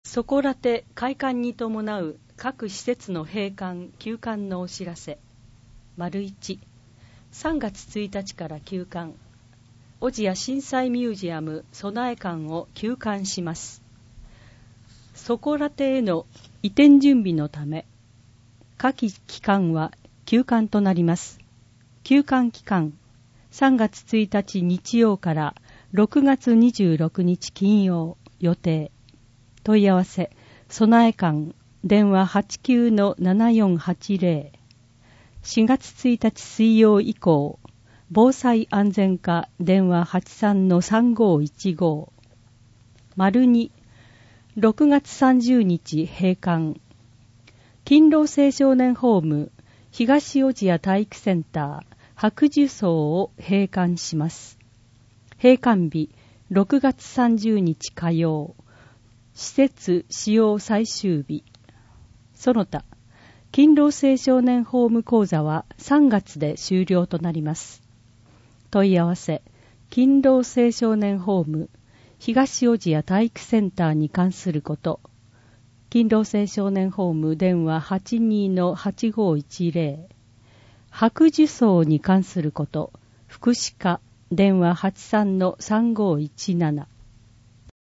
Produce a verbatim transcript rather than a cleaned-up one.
そこらて開館に伴う各施設の閉館・休館のお知らせ。丸一、さんがつついたちから休館。小千谷震災ミュージアム備え館を休館します。そこらてへの移転準備のため、下記期間は休館となります。休館期間、さんがつついたち日曜からろくがつにじゅうろくにち金曜予定。問い合わせ、備え館、電話 はちきゅうのななよんはちぜろ。しがつついたち水曜以降、防災安全課電話 はちさんのさんごいちご。丸に、ろくがつさんじゅうにち閉館。勤労青少年ホーム東小千谷体育センター白樹荘を閉館します。閉館日ろくがつさんじゅうにち火曜。施設使用最終日。その他、勤労青少年ホーム講座はさんがつで終了となります。問い合わせ、勤労青少年ホーム東小千谷体育センターに関すること。勤労青少年ホーム電話 はちにのはちごいちぜろ。白樹荘に関すること。福祉課電話 はちさんのさんごいちなな。